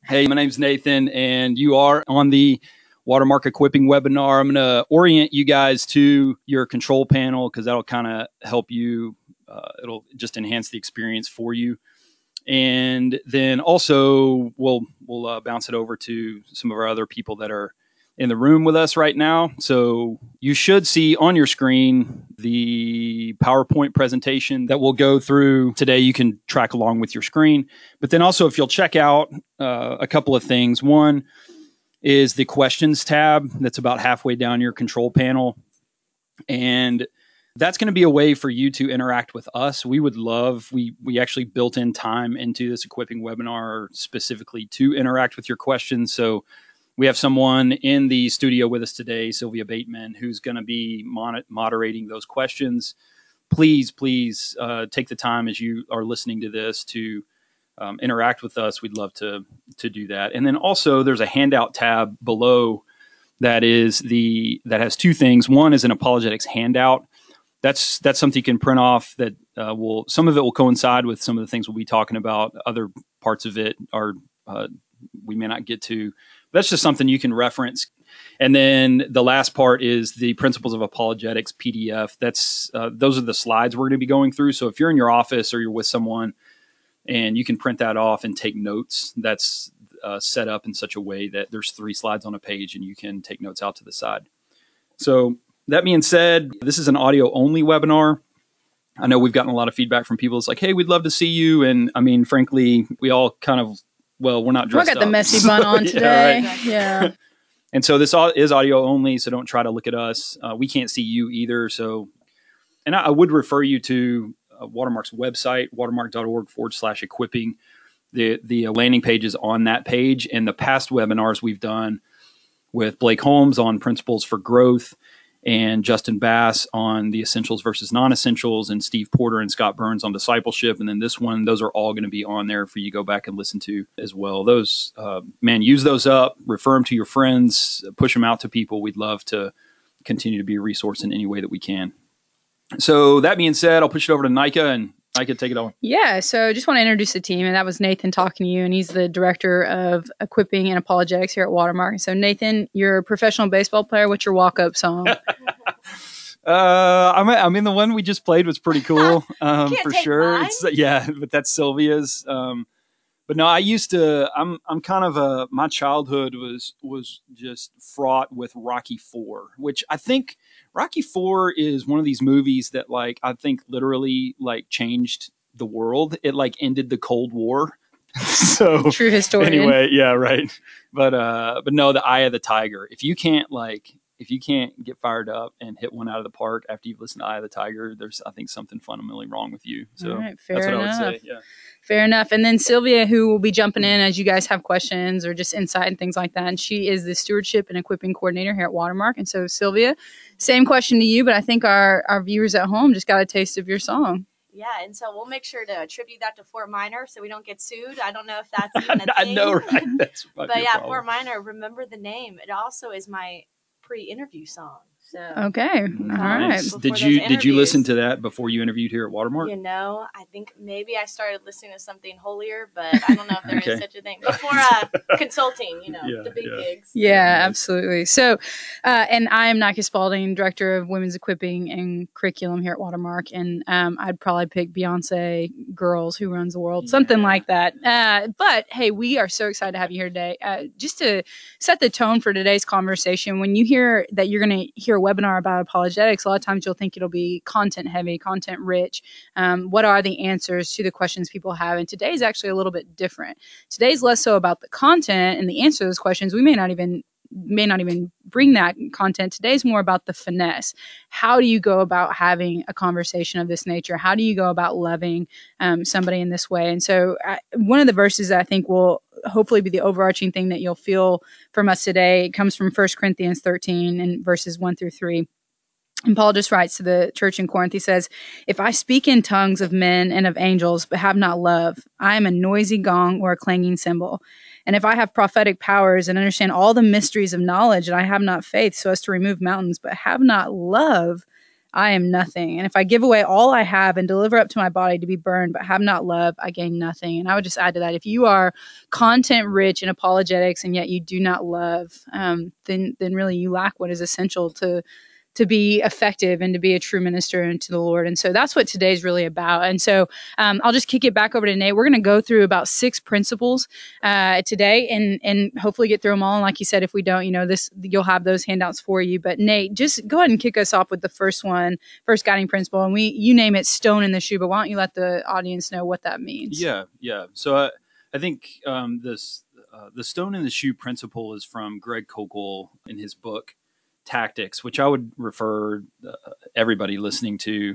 Hey, my name's Nathan, and you are on the Watermark Equipping webinar. I'm going to orient you guys to your control panel because that'll kind of help you. It'll just enhance the experience for you. And then also we'll bounce it over to some of our other people that are in the room with us right now. So you should see on your screen the PowerPoint presentation that we'll go through today. You can track along with your screen. But then also, if you'll check out a couple of things. One is the questions tab that's about halfway down your control panel. And that's going to be a way for you to interact with us. We would love, we actually built in time into this equipping webinar specifically to interact with your questions. So we have someone in the studio with us today, Sylvia Bateman, who's going to be moderating those questions. Please take the time as you are listening to this to interact with us. We'd love to do that. And then also there's a handout tab below that has two things. One is an apologetics handout. That's something you can print off that some of it will coincide with some of the things we'll be talking about. Other parts of it are we may not get to. That's just something you can reference. And then the last part is the Principles of Apologetics PDF. Those are the slides we're going to be going through. So if you're in your office or you're with someone and you can print that off and take notes, that's set up in such a way that there's 3 slides on a page and you can take notes out to the side. So that being said, this is an audio only webinar. I know we've gotten a lot of feedback from people. It's like, hey, we'd love to see you. And I mean, frankly, we all kind of, we're not dressed up. We got the messy bun on today. Right. Yeah. And so this is audio only, so don't try to look at us. We can't see you either. So, and I would refer you to Watermark's website, watermark.org/equipping. The landing page is on that page. And the past webinars we've done with Blake Holmes on principles for growth, and Justin Bass on the essentials versus non-essentials, and Steve Porter and Scott Burns on discipleship. And then this one, those are all going to be on there for you to go back and listen to as well. Those, use those up, refer them to your friends, push them out to people. We'd love to continue to be a resource in any way that we can. So that being said, I'll push it over to Nika, and Nika, take it on. Yeah, so just want to introduce the team, and that was Nathan talking to you, and he's the director of equipping and apologetics here at Watermark. So Nathan, you're a professional baseball player. What's your walk-up song? I mean, the one we just played was pretty cool, for sure. But that's Sylvia's. But no, I used to. I'm kind of my childhood was just fraught with Rocky IV, which I think Rocky IV is one of these movies that, like, I think literally like changed the world. It like ended the Cold War. So true historian. Anyway, yeah, right. But no, the Eye of the Tiger. If you can't get fired up and hit one out of the park after you've listened to Eye of the Tiger, there's, I think, something fundamentally wrong with you. So right, that's what I would say. Yeah. Fair enough. And then Sylvia, who will be jumping in as you guys have questions or just insight and things like that. And she is the stewardship and equipping coordinator here at Watermark. And so Sylvia, same question to you, but I think our viewers at home just got a taste of your song. Yeah, and so we'll make sure to attribute that to Fort Minor so we don't get sued. I don't know if that's even a thing. I know, right? That's but yeah, Fort Minor, remember the name. It also is my pre-interview song. So okay, nice. All right. Did you listen to that before you interviewed here at Watermark? You know, I think maybe I started listening to something holier, but I don't know if there is such a thing. Before consulting, the big gigs. Yeah, absolutely. So, and I am Nike Spalding, Director of Women's Equipping and Curriculum here at Watermark. And I'd probably pick Beyonce Girls Who Runs the World, something like that. But hey, we are so excited to have you here today. Just to set the tone for today's conversation, when you hear that you're going to hear a webinar about apologetics, a lot of times you'll think it'll be content heavy, content rich. What are the answers to the questions people have? And today is actually a little bit different. Today's less so about the content and the answer to those questions. We may not even bring that content. Today's more about the finesse. How do you go about having a conversation of this nature? How do you go about loving somebody in this way? And so one of the verses that I think will hopefully be the overarching thing that you'll feel from us today, it comes from 1 Corinthians 13 and verses 1-3. And Paul just writes to the church in Corinth. He says, if I speak in tongues of men and of angels, but have not love, I am a noisy gong or a clanging cymbal. And if I have prophetic powers and understand all the mysteries of knowledge, and I have not faith so as to remove mountains, but have not love, I am nothing. And if I give away all I have and deliver up to my body to be burned, but have not love, I gain nothing. And I would just add to that, if you are content rich in apologetics and yet you do not love, then really you lack what is essential to be effective and to be a true minister unto the Lord. And so that's what today's really about. And so I'll just kick it back over to Nate. We're going to go through about 6 principles today and hopefully get through them all. And like you said, if we don't, you'll have those handouts for you. But Nate, just go ahead and kick us off with the first guiding principle. And you name it stone in the shoe, but why don't you let the audience know what that means? Yeah. So I think the stone in the shoe principle is from Greg Koukl in his book Tactics, which I would refer everybody listening to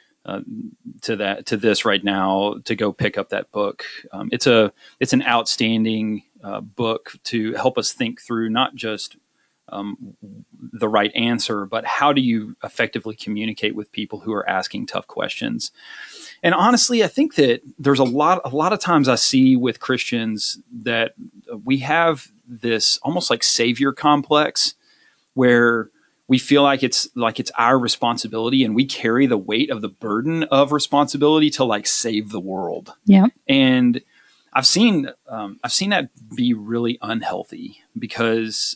this right now to go pick up that book. It's an outstanding book to help us think through not just the right answer, but how do you effectively communicate with people who are asking tough questions. And honestly, I think that there's a lot of times I see with Christians that we have this almost like savior complex where we feel like it's our responsibility and we carry the weight of the burden of responsibility to like save the world. Yeah. And I've seen that be really unhealthy because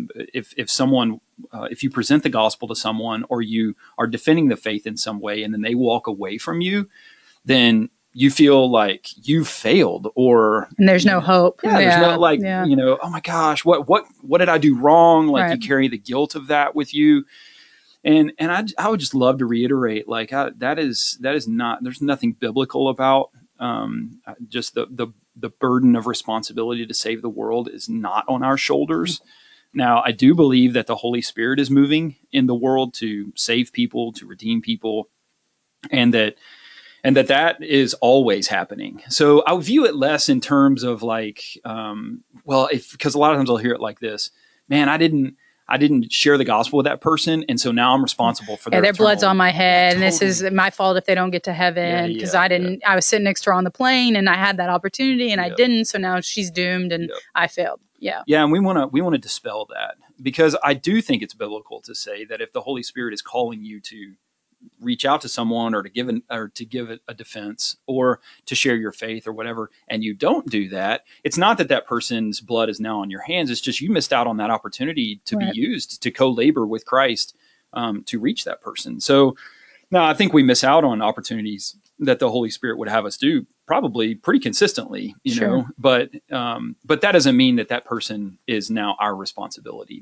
if you present the gospel to someone or you are defending the faith in some way and then they walk away from you, then you feel like you failed and there's no hope. Yeah, there's no oh my gosh, what did I do wrong? Like you carry the guilt of that with you. And I would just love to reiterate that is not, there's nothing biblical about just the burden of responsibility to save the world is not on our shoulders. Now, I do believe that the Holy Spirit is moving in the world to save people, to redeem people, and that is always happening. So I view it less in terms of because a lot of times I'll hear it like this, man, I didn't share the gospel with that person, and so now I'm responsible for their blood's on my head, totally. And this is my fault if they don't get to heaven because I didn't. I was sitting next to her on the plane, and I had that opportunity, and I didn't. So now she's doomed, and I failed. Yeah, and we want to dispel that because I do think it's biblical to say that if the Holy Spirit is calling you to reach out to someone or to give a defense or to share your faith or whatever, and you don't do that, it's not that person's blood is now on your hands. It's just you missed out on that opportunity to be used to co-labor with Christ to reach that person. So no, I think we miss out on opportunities that the Holy Spirit would have us do probably pretty consistently, you know, but that doesn't mean that person is now our responsibility.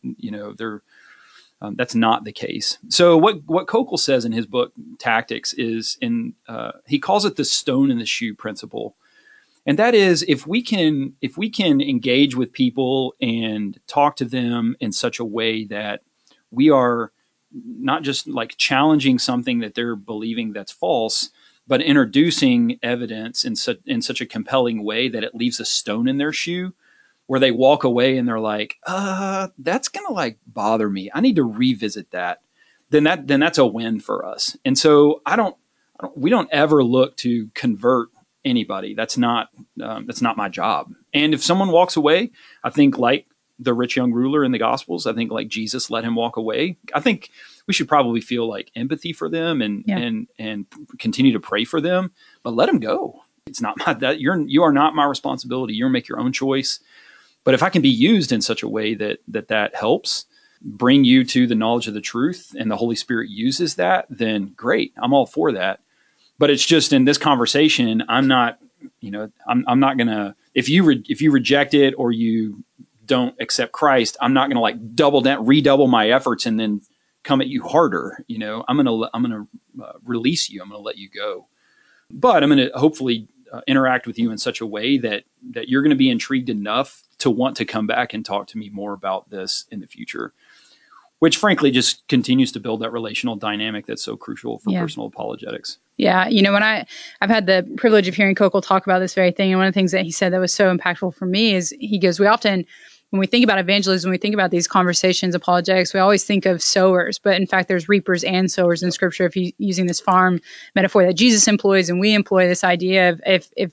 That's not the case. So what Koukl says in his book Tactics is he calls it the stone in the shoe principle. And that is if we can engage with people and talk to them in such a way that we are not just like challenging something that they're believing that's false, but introducing evidence in such a compelling way that it leaves a stone in their shoe, where they walk away and they're like, that's going to like bother me. I need to revisit that. Then that's a win for us. And so we don't ever look to convert anybody. That's not my job. And if someone walks away, I think like the rich young ruler in the Gospels, I think like Jesus let him walk away. I think we should probably feel like empathy for them and continue to pray for them, but let them go. It's not you are not my responsibility. You make your own choice. But if I can be used in such a way that helps bring you to the knowledge of the truth and the Holy Spirit uses that, then great. I'm all for that. But it's just in this conversation, I'm not going to, if you reject it or you don't accept Christ, I'm not going to like redouble my efforts and then come at you harder. I'm going to release you. I'm going to let you go. But I'm going to hopefully interact with you in such a way that you're going to be intrigued enough to want to come back and talk to me more about this in the future, which frankly just continues to build that relational dynamic that's so crucial for personal apologetics. Yeah. When I've had the privilege of hearing Koukl talk about this very thing, and one of the things that he said that was so impactful for me is he goes, we often, when we think about evangelism, when we think about these conversations, apologetics, we always think of sowers, but in fact, there's reapers and sowers in Scripture. If you're using this farm metaphor that Jesus employs and we employ, this idea of if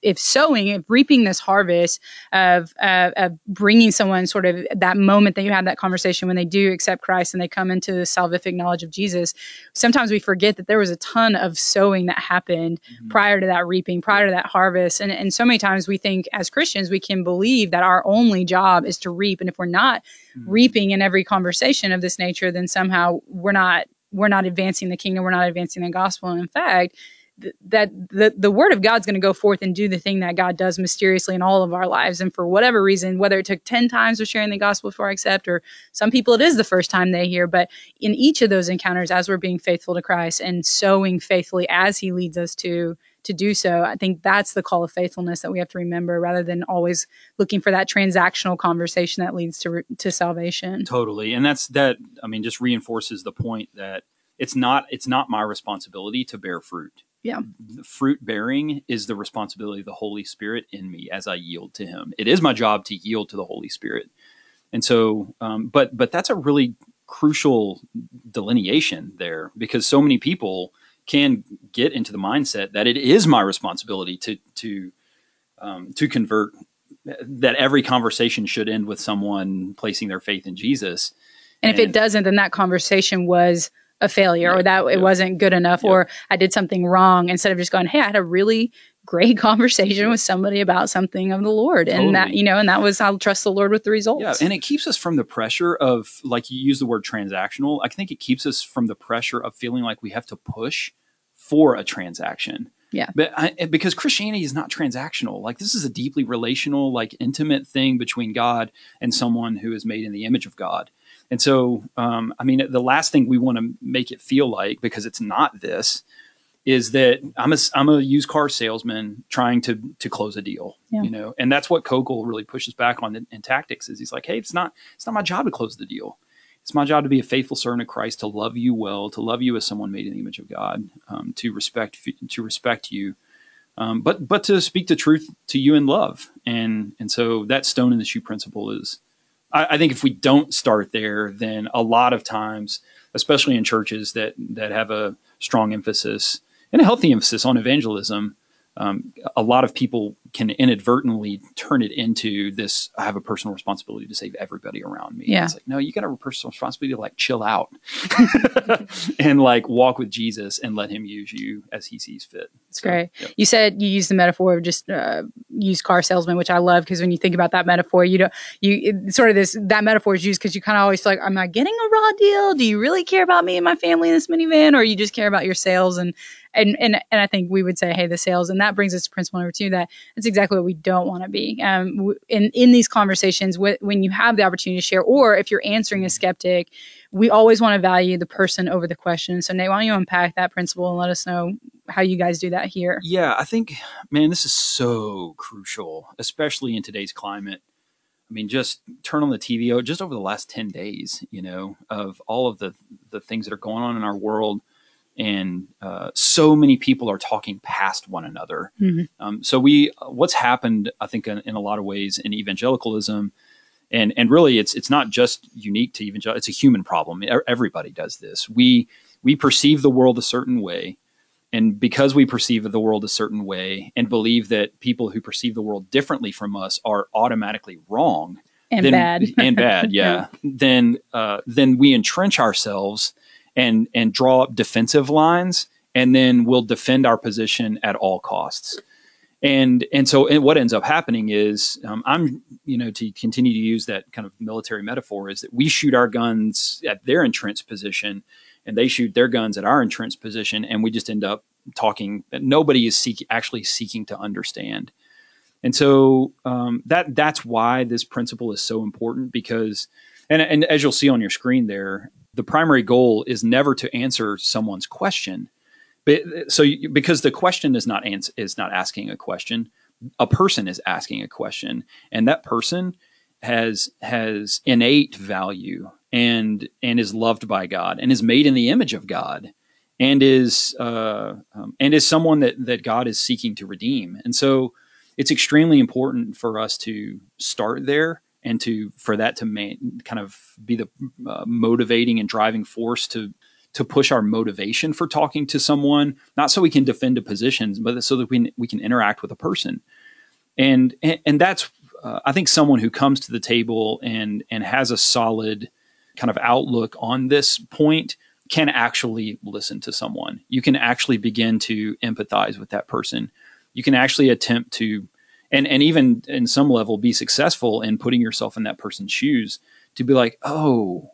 if reaping this harvest of bringing someone sort of that moment that you have that conversation when they do accept Christ and they come into the salvific knowledge of Jesus, sometimes we forget that there was a ton of sowing that happened prior to that reaping, prior to that harvest. And so many times we think as Christians, we can believe that our only job is to reap. And if we're not reaping in every conversation of this nature, then somehow we're not advancing the kingdom. We're not advancing the gospel. And in fact, that the word of God's going to go forth and do the thing that God does mysteriously in all of our lives. And for whatever reason, whether it took 10 times of sharing the gospel before I accept, or some people it is the first time they hear, but in each of those encounters, as we're being faithful to Christ and sowing faithfully as he leads us to do so, I think that's the call of faithfulness that we have to remember, rather than always looking for that transactional conversation that leads to salvation. Totally. And that, I mean, just reinforces the point that it's not my responsibility to bear fruit. Yeah. Fruit bearing is the responsibility of the Holy Spirit in me as I yield to him. It is my job to yield to the Holy Spirit. And so, but that's a really crucial delineation there, because so many people can get into the mindset that it is my responsibility to convert, that every conversation should end with someone placing their faith in Jesus. And if it doesn't, then that conversation was a failure, or that it wasn't good enough, or I did something wrong, instead of just going, hey, I had a really great conversation with somebody about something of the Lord. Totally. And that, and that was, I'll trust the Lord with the results. Yeah. And it keeps us from the pressure of, like you use the word transactional. I think it keeps us from the pressure of feeling like we have to push for a transaction. Yeah. But because Christianity is not transactional. Like, this is a deeply relational, like intimate thing between God and someone who is made in the image of God. And so, I mean, the last thing we want to make it feel like, because it's not this, is that I'm a used car salesman trying to close a deal, and that's what Kokel really pushes back on in Tactics. Is he's like, hey, it's not my job to close the deal. It's my job to be a faithful servant of Christ, to love you well, to love you as someone made in the image of God, to respect you, but to speak the truth to you in love. And so that stone in the shoe principle is, I think if we don't start there, then a lot of times, especially in churches that have a strong emphasis and a healthy emphasis on evangelism, a lot of people can inadvertently turn it into this, I have a personal responsibility to save everybody around me. Yeah. It's like, no, you got a personal responsibility to like chill out and like walk with Jesus and let him use you as he sees fit. That's great. Yep. You said you used the metaphor of just used car salesman, which I love, because when you think about that metaphor, that metaphor is used because you kind of always feel like, am I getting a raw deal? Do you really care about me and my family in this minivan, or you just care about your sales? And I think we would say, hey, the sales. And that brings us to principle number 2, that's exactly what we don't want to be. In these conversations, when you have the opportunity to share, or if you're answering a skeptic, we always want to value the person over the question. So Nate, why don't you unpack that principle and let us know how you guys do that here? Yeah, I think, man, this is so crucial, especially in today's climate. I mean, just turn on the TV, just over the last 10 days, of all of the things that are going on in our world. And so many people are talking past one another. Mm-hmm. So what's happened, I think, in a lot of ways in evangelicalism, and really it's not just unique to evangelical, it's a human problem. Everybody does this. We perceive the world a certain way. And because we perceive the world a certain way and believe that people who perceive the world differently from us are automatically wrong and bad, yeah, then we entrench ourselves and draw up defensive lines, and then we'll defend our position at all costs. And so what ends up happening is, to continue to use that kind of military metaphor, is that we shoot our guns at their entrenched position, and they shoot their guns at our entrenched position, and we just end up talking. Nobody is actually seeking to understand. And so that's why this principle is so important, because, and as you'll see on your screen there, the primary goal is never to answer someone's question. Because the question is not asking a question, a person is asking a question, and that person has innate value and is loved by God and is made in the image of God, and is someone that God is seeking to redeem. And so it's extremely important for us to start there, and for that to kind of be the motivating and driving force to to push our motivation for talking to someone, not so we can defend a position, but so that we can interact with a person. And that's, I think, someone who comes to the table and has a solid kind of outlook on this point can actually listen to someone. You can actually begin to empathize with that person. You can actually attempt to, and even in some level, be successful in putting yourself in that person's shoes to be like, oh,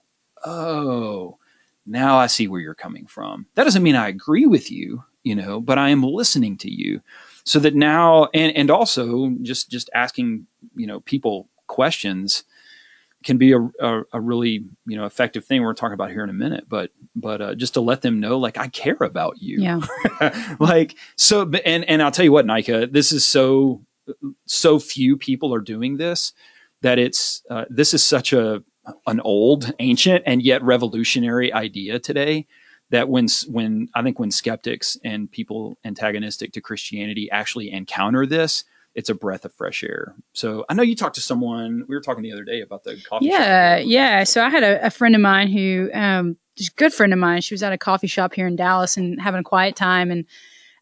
now I see where you're coming from. That doesn't mean I agree with you, but I am listening to you. So that now, and also just asking, people questions can be a really, effective thing we're talking about here in a minute, but just to let them know, like, I care about you. Yeah. Like, so, and I'll tell you what, Nika, this is so few people are doing this, that this is such an old, ancient, and yet revolutionary idea today, that when skeptics and people antagonistic to Christianity actually encounter this, it's a breath of fresh air. So I know you talked to someone, we were talking the other day about the coffee shop. Yeah. So I had a friend of mine who, just a good friend of mine. She was at a coffee shop here in Dallas and having a quiet time. And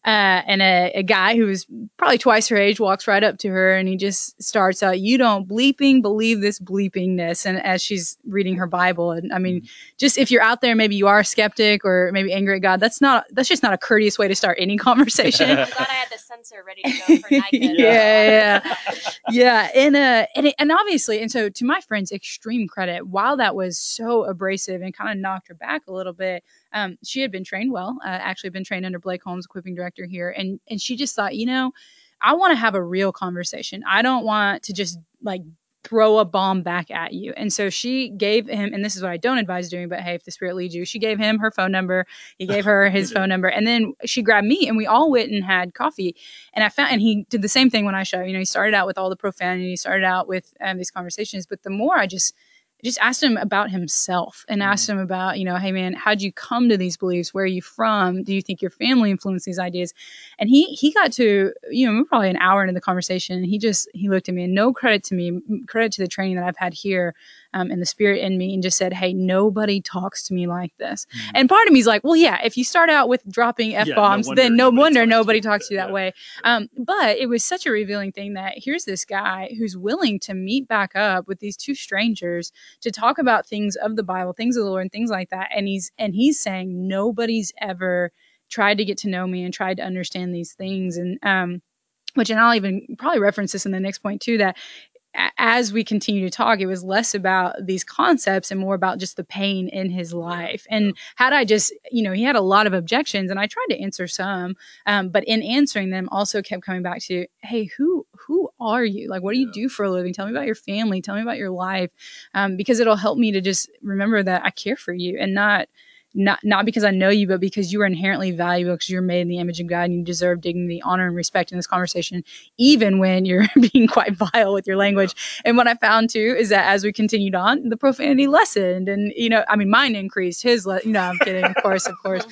a guy who was probably twice her age walks right up to her and he just starts out, "You don't bleeping believe this bleepingness." And as she's reading her Bible, and I mean, just if you're out there, maybe you are a skeptic or maybe angry at God, that's just not a courteous way to start any conversation. I'm glad I had the censor ready to go for Nika. Yeah. And obviously, and so to my friend's extreme credit, while that was so abrasive and kind of knocked her back a little bit, she had been trained well, actually been trained under Blake Holmes, equipping director here. And she just thought, I want to have a real conversation. I don't want to just like throw a bomb back at you. And so she gave him, and this is what I don't advise doing, but hey, if the Spirit leads you, she gave him her phone number. He gave her his phone number. And then she grabbed me and we all went and had coffee. And he did the same thing when I showed, he started out with all the profanity, started out with these conversations. But the more I just asked him about himself and asked him about, hey man, how'd you come to these beliefs? Where are you from? Do you think your family influenced these ideas? And he got to, we're probably an hour into the conversation. And he looked at me, and no credit to me, credit to the training that I've had here, and the Spirit in me, and just said, hey, nobody talks to me like this. And part of me is like, well, yeah, if you start out with dropping F-bombs, then no wonder nobody talks to you that way. But it was such a revealing thing that here's this guy who's willing to meet back up with these two strangers to talk about things of the Bible, things of the Lord, and things like that. And he's saying nobody's ever tried to get to know me and tried to understand these things. And and I'll even probably reference this in the next point too, that as we continue to talk, it was less about these concepts and more about just the pain in his life. And had I just, he had a lot of objections and I tried to answer some, but in answering them also kept coming back to, hey, who are you? Like, what do you do for a living? Tell me about your family. Tell me about your life. Because it'll help me to just remember that I care for you, and not because I know you, but because you are inherently valuable, because you're made in the image of God and you deserve dignity, honor, and respect in this conversation, even when you're being quite vile with your language. And what I found too is that as we continued on, the profanity lessened, and mine increased. I'm kidding, of course.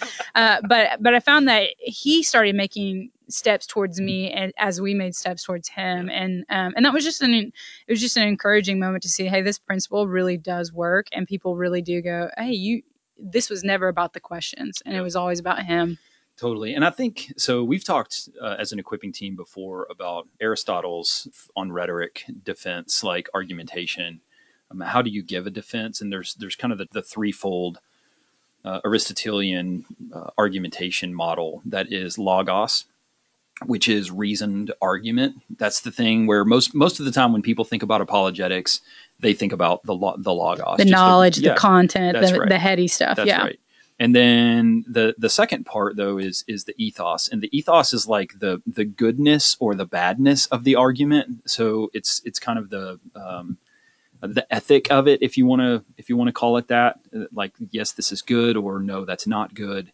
But I found that he started making steps towards me, and as we made steps towards him, and that was just an encouraging moment to see, hey, this principle really does work, and people really do go, hey, this was never about the questions, and it was always about him. Totally. And I think, so we've talked as an equipping team before about Aristotle's on rhetoric defense, like argumentation. How do you give a defense? And there's kind of the threefold Aristotelian argumentation model that is logos, which is reasoned argument. That's the thing where most of the time when people think about apologetics, they think about the logos. The knowledge, the content, the heady stuff. That's right. And then the second part, though, is the ethos. And the ethos is like the goodness or the badness of the argument. So it's kind of the ethic of it, if you want to call it that. Like, yes, this is good, or no, that's not good.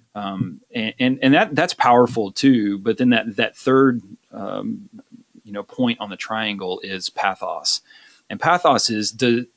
And that's powerful too. But then that third point on the triangle is pathos. And pathos is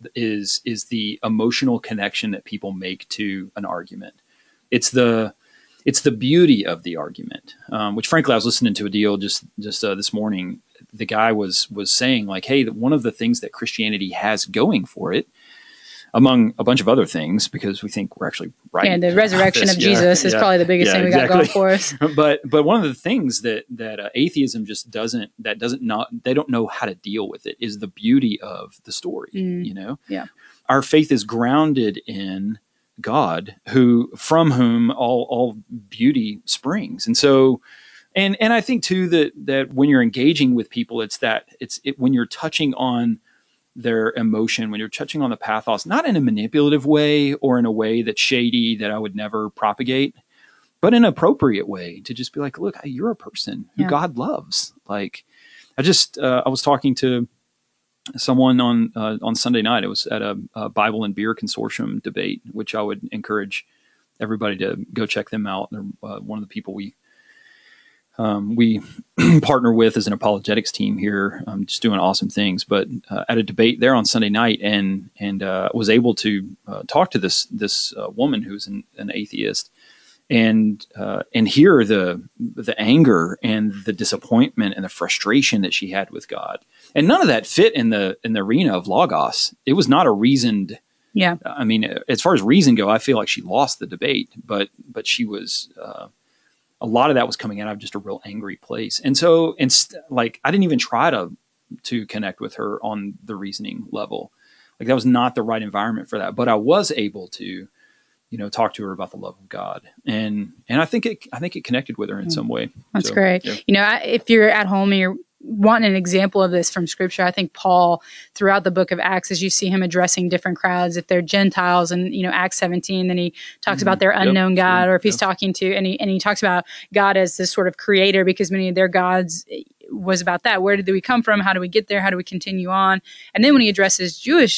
the emotional connection that people make to an argument. It's the beauty of the argument, which frankly I was listening to a deal just this morning. The guy was saying, like, hey, one of the things that Christianity has going for it among a bunch of other things, because we think we're actually right. Yeah, the resurrection of Jesus is probably the biggest thing we got going for us. But one of the things that atheism just doesn't they don't know how to deal with it is the beauty of the story. Yeah, our faith is grounded in God, from whom all beauty springs, and so. And I think too that when you're engaging with people, when you're touching on their emotion, when you're touching on the pathos, not in a manipulative way or in a way that's shady that I would never propagate, but in an appropriate way to just be like, look, you're a person who God loves. Like, I was talking to someone on Sunday night. It was at a Bible and Beer Consortium debate, which I would encourage everybody to go check them out. They're one of the people we partner with as an apologetics team here, just doing awesome things. But at a debate there on Sunday night, and was able to talk to this woman who's an atheist, and hear the anger and the disappointment and the frustration that she had with God, and none of that fit in the arena of logos. It was not a reasoned. Yeah, I mean, as far as reason go, I feel like she lost the debate, but she was. A lot of that was coming out of just a real angry place. And so, like, I didn't even try to connect with her on the reasoning level. Like, that was not the right environment for that. But I was able to, talk to her about the love of God. And I think it connected with her in some way. That's great. Yeah. If you're at home and you're wanting an example of this from Scripture, I think Paul, throughout the book of Acts, as you see him addressing different crowds, if they're Gentiles, and Acts 17, then he talks about their unknown God, or if he's talking to, and he talks about God as this sort of creator, because many of their gods was about that. Where did we come from? How do we get there? How do we continue on? And then when he addresses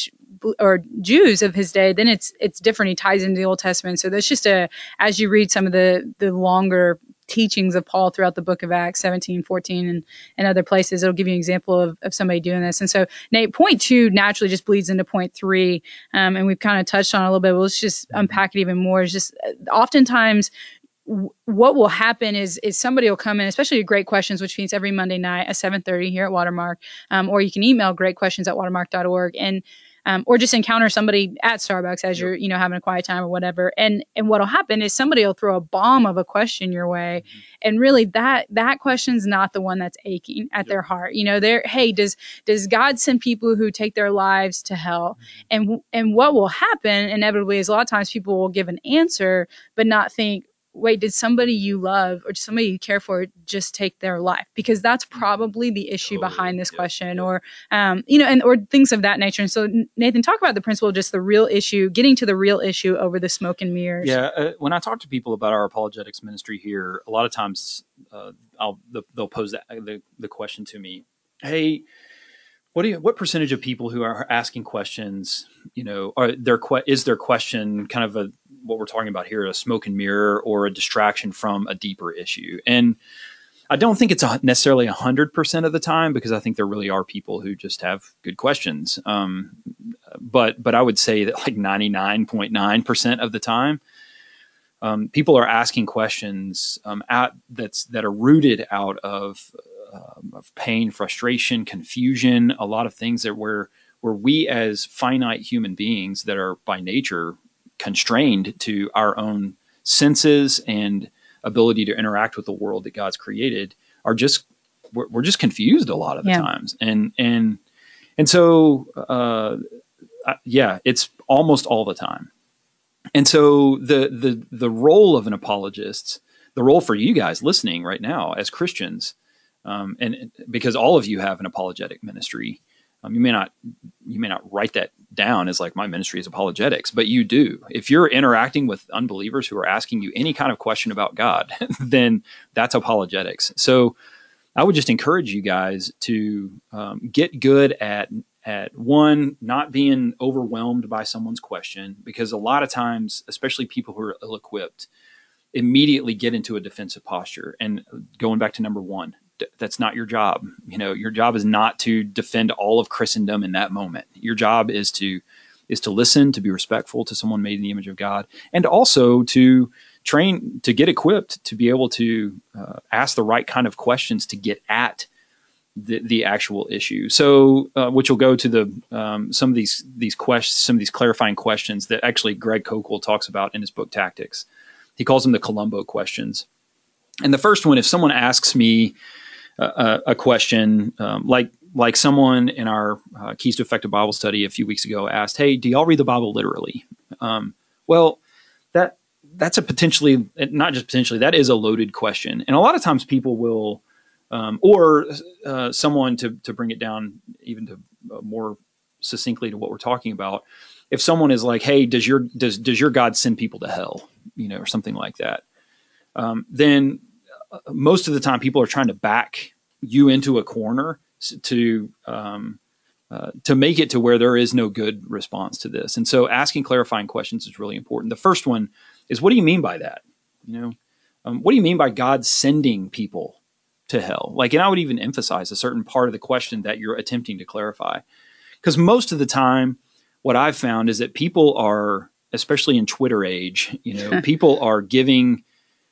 Jews of his day, then it's different. He ties into the Old Testament. So that's just as you read some of the longer teachings of Paul throughout the book of Acts 17, 14, and other places, it'll give you an example of somebody doing this. And so, Nate, point 2 naturally just bleeds into point 3. And we've kind of touched on it a little bit. Let's just unpack it even more. It's just oftentimes what will happen is somebody will come in, especially Great Questions, which means every Monday night at 7:30 here at Watermark, or you can email greatquestions@watermark.org, and or just encounter somebody at Starbucks as you're having a quiet time or whatever. And what'll happen is somebody will throw a bomb of a question your way, and really that question's not the one that's aching at their heart. They're, hey, does God send people who take their lives to hell? And what will happen inevitably is a lot of times people will give an answer but not think, wait, did somebody you love or somebody you care for just take their life? Because that's probably the issue behind this question, or or things of that nature. And so, Nathan, talk about the principle of just the real issue, getting to the real issue over the smoke and mirrors. Yeah, when I talk to people about our apologetics ministry here, a lot of times they'll pose the question to me, hey, what percentage of people who are asking questions, is their question kind of what we're talking about here, a smoke and mirror or a distraction from a deeper issue? And I don't think it's necessarily 100% of the time, because I think there really are people who just have good questions. But I would say that like 99.9% of the time, people are asking questions that are rooted out of pain, frustration, confusion, a lot of things that where we as finite human beings that are by nature constrained to our own senses and ability to interact with the world that God's created we're just confused a lot of the times. And so it's almost all the time. And so the role of an apologist, the role for you guys listening right now as Christians, and because all of you have an apologetic ministry, you may not write that down as like, my ministry is apologetics, but you do. If you're interacting with unbelievers who are asking you any kind of question about God, then that's apologetics. So I would just encourage you guys to get good at one, not being overwhelmed by someone's question, because a lot of times, especially people who are ill-equipped, immediately get into a defensive posture. And going back to number 1, that's not your job. Your job is not to defend all of Christendom in that moment. Your job is to listen, to be respectful to someone made in the image of God, and also to train, to get equipped to be able to ask the right kind of questions to get at the actual issue. So, which will go to some of these questions, some of these clarifying questions that actually Greg Koukl talks about in his book Tactics. He calls them the Columbo questions. And the first one, if someone asks me a question, like someone in our Keys to Effective Bible Study a few weeks ago asked, "Hey, do y'all read the Bible literally?" Well, that's a potentially, not just potentially, that is a loaded question. And a lot of times people will, or someone to bring it down even to more succinctly to what we're talking about, if someone is like, "Hey, does your God send people to hell?" Or something like that, then most of the time people are trying to back you into a corner to make it to where there is no good response to this. And so asking clarifying questions is really important. The first one is, what do you mean by that? What do you mean by God sending people to hell? And I would even emphasize a certain part of the question that you're attempting to clarify. Because most of the time, what I've found is that people are, especially in Twitter age, people are giving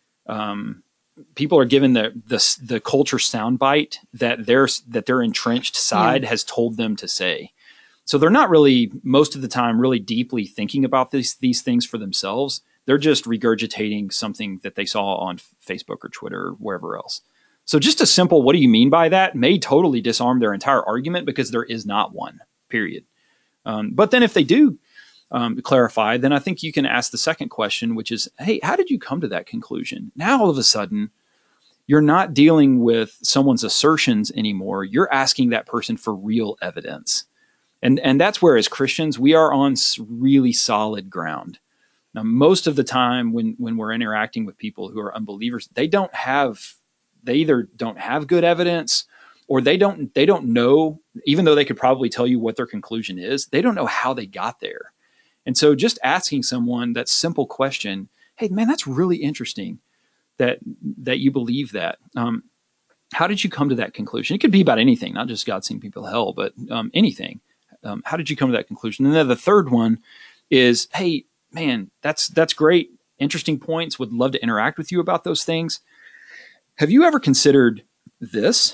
the culture soundbite that their entrenched side has told them to say. So they're not really, most of the time, really deeply thinking about these things for themselves. They're just regurgitating something that they saw on Facebook or Twitter or wherever else. So just a simple, what do you mean by that, may totally disarm their entire argument, because there is not one, period. But then if they do clarify, then I think you can ask the second question, which is, hey, how did you come to that conclusion? Now, all of a sudden, you're not dealing with someone's assertions anymore. You're asking that person for real evidence. And that's where, as Christians, we are on really solid ground. Now, most of the time when we're interacting with people who are unbelievers, they either don't have good evidence, or they don't know, even though they could probably tell you what their conclusion is, they don't know how they got there. And so just asking someone that simple question, "Hey, man, that's really interesting that you believe that. How did you come to that conclusion?" It could be about anything, not just God sending people to hell, but anything. How did you come to that conclusion? And then the third one is, "Hey, man, that's great. Interesting points. Would love to interact with you about those things. Have you ever considered this?"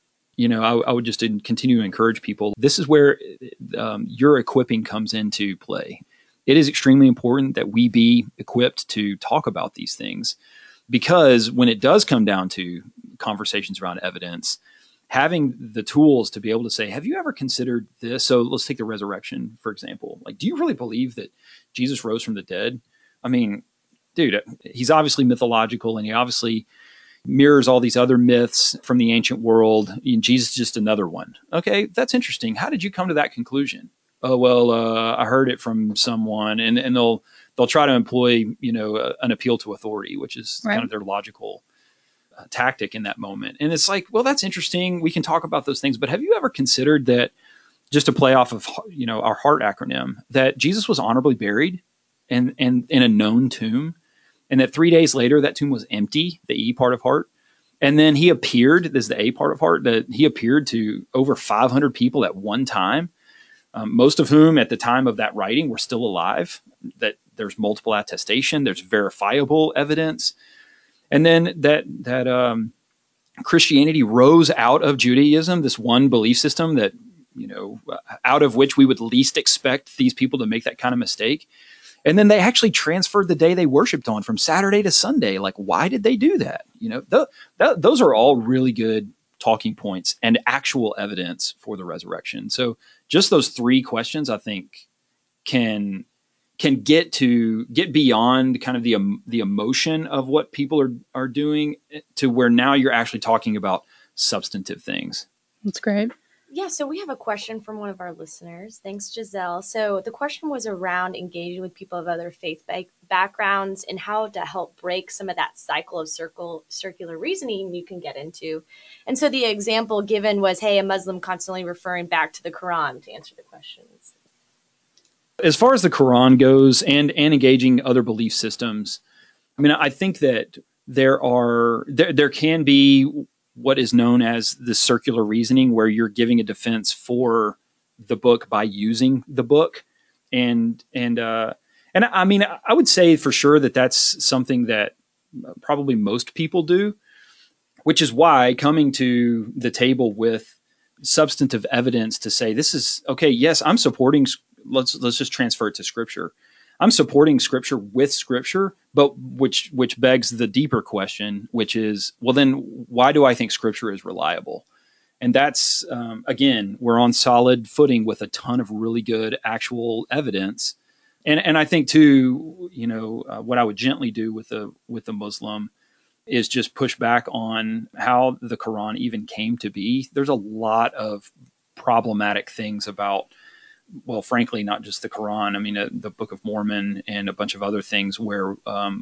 I would just continue to encourage people. This is where your equipping comes into play. It is extremely important that we be equipped to talk about these things, because when it does come down to conversations around evidence, having the tools to be able to say, "Have you ever considered this?" So let's take the resurrection, for example. Do you really believe that Jesus rose from the dead? I mean, dude, he's obviously mythological, and he obviously mirrors all these other myths from the ancient world. And Jesus is just another one. Okay, that's interesting. How did you come to that conclusion? "Oh, well, I heard it from someone," and they'll try to employ an appeal to authority, which is kind of their logical tactic in that moment. And it's like, well, that's interesting. We can talk about those things, but have you ever considered that, just to play off of our HEART acronym, that Jesus was honorably buried and in a known tomb, and that 3 days later that tomb was empty, the E part of HEART, and then he appeared, this is the A part of HEART, that he appeared to over 500 people at one time, most of whom at the time of that writing were still alive, that there's multiple attestation, there's verifiable evidence. And then that Christianity rose out of Judaism, this one belief system that, out of which we would least expect these people to make that kind of mistake. And then they actually transferred the day they worshiped on from Saturday to Sunday. Why did they do that? Those are all really good talking points and actual evidence for the resurrection. So just those three questions, I think, can get beyond kind of the emotion of what people are doing, to where now you're actually talking about substantive things. That's great. Yeah, so we have a question from one of our listeners. Thanks, Giselle. So the question was around engaging with people of other faith backgrounds and how to help break some of that cycle of circular reasoning you can get into. And so the example given was, hey, a Muslim constantly referring back to the Quran to answer the questions. As far as the Quran goes, and engaging other belief systems, I mean, I think that there can be what is known as the circular reasoning, where you're giving a defense for the book by using the book, and I mean, I would say for sure that that's something that probably most people do. which is why coming to the table with substantive evidence to say this is okay. Yes, I'm supporting. Let's just transfer it to Scripture. I'm supporting Scripture with Scripture, but which begs the deeper question, which is, well, then why do I think Scripture is reliable? And that's again, we're on solid footing with a ton of really good actual evidence. And I think too, what I would gently do with the Muslim is just push back on how the Quran even came to be. There's a lot of problematic things about, well, frankly, not just the Quran. I mean, the Book of Mormon and a bunch of other things where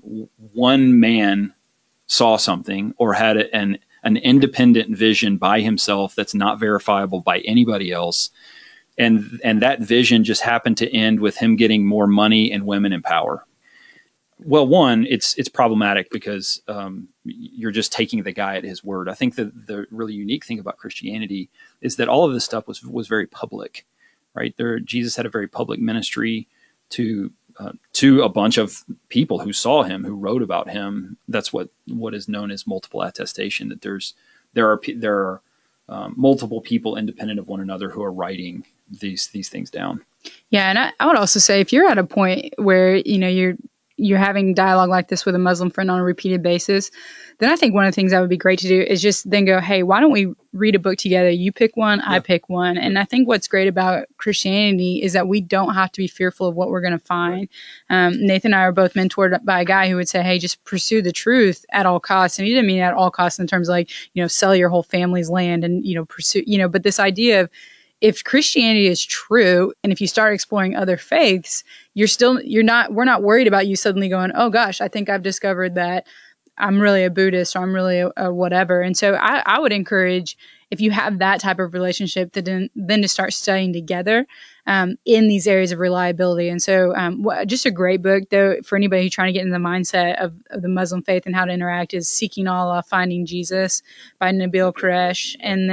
one man saw something or had an independent vision by himself that's not verifiable by anybody else. And that vision just happened to end with him getting more money and women in power. Well, one, it's problematic because you're just taking the guy at his word. I think that the really unique thing about Christianity is that all of this stuff was very public, right? Jesus had a very public ministry to a bunch of people who saw him, who wrote about him. That's what is known as multiple attestation. That there are multiple people independent of one another who are writing these things down. Yeah, and I would also say if you're at a point where you're having dialogue like this with a Muslim friend on a repeated basis, then I think one of the things that would be great to do is just then go, hey, why don't we read a book together? You pick one, I pick one. And I think what's great about Christianity is that we don't have to be fearful of what we're going to find. Nathan and I are both mentored by a guy who would say, hey, just pursue the truth at all costs. And he didn't mean at all costs in terms of like, sell your whole family's land and, pursue, but this idea of, if Christianity is true, and if you start exploring other faiths, we're not worried about you suddenly going, oh gosh, I think I've discovered that I'm really a Buddhist or I'm really a whatever. And so I would encourage, if you have that type of relationship, then to start studying together in these areas of reliability. And so just a great book, though, for anybody who's trying to get in the mindset of the Muslim faith and how to interact is Seeking Allah, Finding Jesus by Nabil Quresh.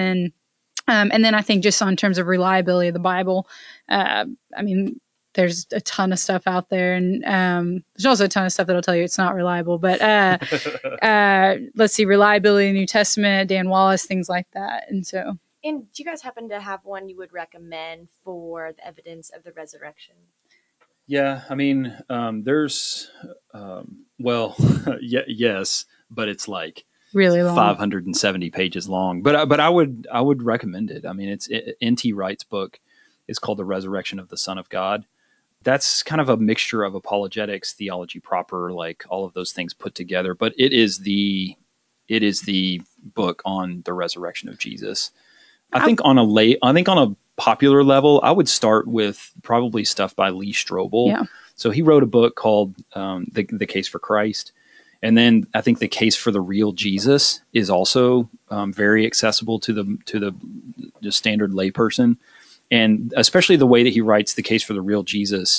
And then I think just on terms of reliability of the Bible, I mean, there's a ton of stuff out there, and there's also a ton of stuff that'll tell you it's not reliable. But let's see, reliability in the New Testament, Dan Wallace, things like that. And so, and do you guys happen to have one you would recommend for the evidence of the resurrection? Yeah, I mean, there's, well, yes, but it's like really long. 570 pages long. But I would recommend it. I mean, N.T. Wright's book is called The Resurrection of the Son of God. That's kind of a mixture of apologetics, theology proper, like all of those things put together. But it is the book on the resurrection of Jesus. I think on a popular level, I would start with probably stuff by Lee Strobel. Yeah. So he wrote a book called The Case for Christ. And then I think The Case for the Real Jesus is also very accessible to the standard layperson. And especially the way that he writes The Case for the Real Jesus,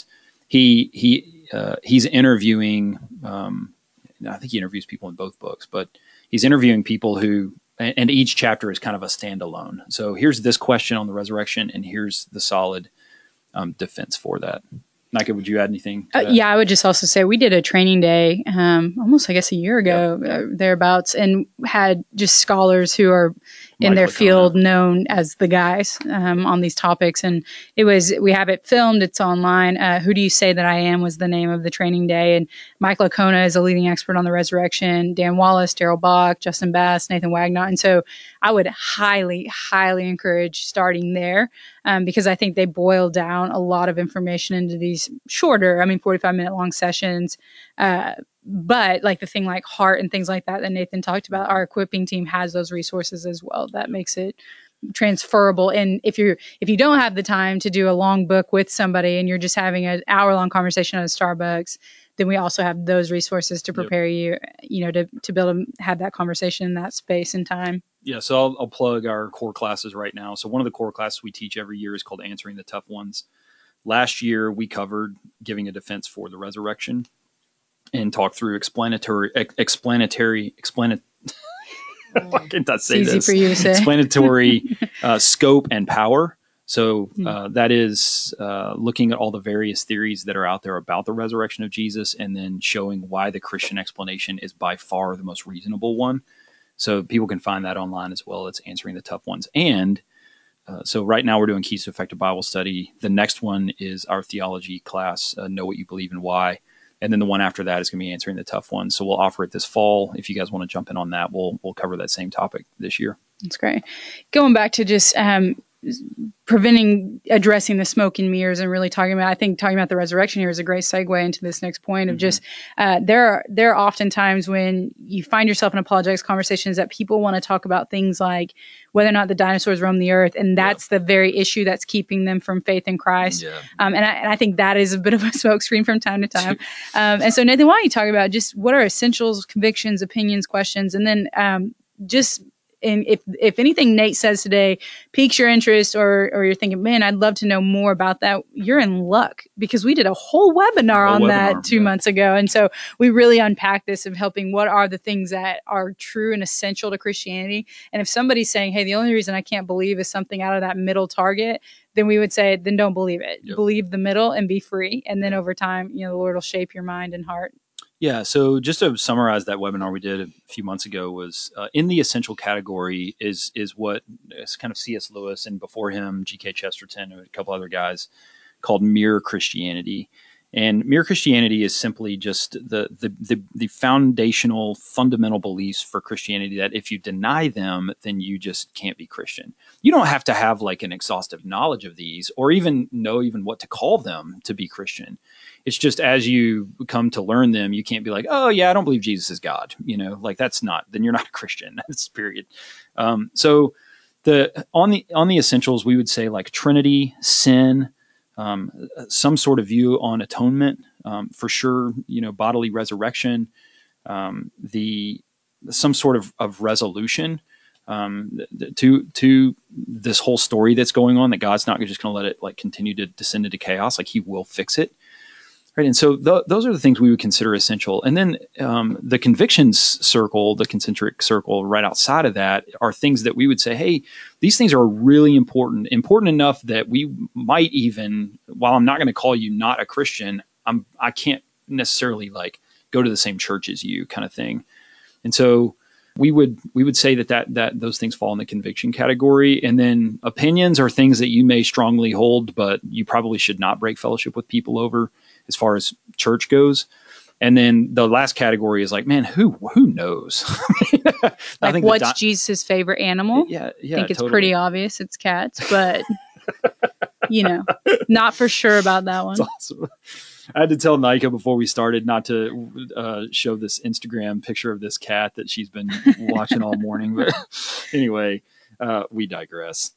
he's interviewing, I think he interviews people in both books, but he's interviewing people who, and each chapter is kind of a standalone. So here's this question on the resurrection, and here's the solid defense for that. Micah, would you add anything to that? Yeah, I would just also say we did a training day almost, I guess, a year ago, thereabouts, and had just scholars who are in their field known as the guys on these topics. And we have it filmed, it's online. Who Do You Say That I Am was the name of the training day. And Mike Licona is a leading expert on the resurrection, Dan Wallace, Daryl Bach, Justin Bass, Nathan Wagnott. And so I would highly, highly encourage starting there because I think they boil down a lot of information into these shorter, 45-minute long sessions. But like the thing like heart and things like that Nathan talked about, our equipping team has those resources as well. That makes it transferable. And if you don't have the time to do a long book with somebody and you're just having an hour-long conversation at a Starbucks, then we also have those resources to prepare you, to be able to have that conversation in that space and time. Yeah, so I'll plug our core classes right now. So one of the core classes we teach every year is called Answering the Tough Ones. Last year, we covered giving a defense for the resurrection and talked through explanatory. Why can't I say it's this? Easy for you to say. Explanatory scope and power. So that is looking at all the various theories that are out there about the resurrection of Jesus, and then showing why the Christian explanation is by far the most reasonable one. So people can find that online as well. It's Answering the Tough Ones. And so right now we're doing Keys to Effective Bible Study. The next one is our theology class, Know What You Believe and Why. And then the one after that is going to be Answering the Tough Ones. So we'll offer it this fall. If you guys want to jump in on that, we'll cover that same topic this year. That's great. Going back to just addressing the smoke and mirrors and really talking about the resurrection here is a great segue into this next point of just there are often times when you find yourself in apologetics conversations that people want to talk about things like whether or not the dinosaurs roamed the earth, and that's the very issue that's keeping them from faith in Christ. And I think that is a bit of a smokescreen from time to time. And so Nathan, why don't you talk about just what are essentials, convictions, opinions, questions, and then and if anything Nate says today piques your interest or you're thinking, man, I'd love to know more about that, you're in luck, because we did a whole webinar on that 2 months ago. And so we really unpacked this of helping what are the things that are true and essential to Christianity. And if somebody's saying, hey, the only reason I can't believe is something out of that middle target, then we would say, then don't believe it. Believe the middle and be free. And then over time, the Lord will shape your mind and heart. Yeah. So just to summarize that webinar we did a few months ago was in the essential category is what is kind of C.S. Lewis and before him, G.K. Chesterton and a couple other guys called mere Christianity. And mere Christianity is simply just the foundational, fundamental beliefs for Christianity that if you deny them, then you just can't be Christian. You don't have to have like an exhaustive knowledge of these or even know even what to call them to be Christian. It's just as you come to learn them, you can't be like, oh yeah, I don't believe Jesus is God. Like then you're not a Christian. That's period. So on the essentials, we would say like Trinity, sin, some sort of view on atonement, for sure, bodily resurrection, some sort of resolution to this whole story that's going on, that God's not just going to let it like continue to descend into chaos. Like he will fix it. Right. And so those are the things we would consider essential. And then the convictions circle, the concentric circle right outside of that are things that we would say, hey, these things are really important enough that we might even, while I'm not going to call you not a Christian, I can't necessarily like go to the same church as you kind of thing. And so we would say that those things fall in the conviction category. And then opinions are things that you may strongly hold, but you probably should not break fellowship with people over, as far as church goes. And then the last category is like, man, who knows? I think what's Jesus' favorite animal? Yeah, I think it's pretty obvious. It's cats, but not for sure about that one. That's awesome. I had to tell Nika before we started not to show this Instagram picture of this cat that she's been watching all morning. But anyway, we digress.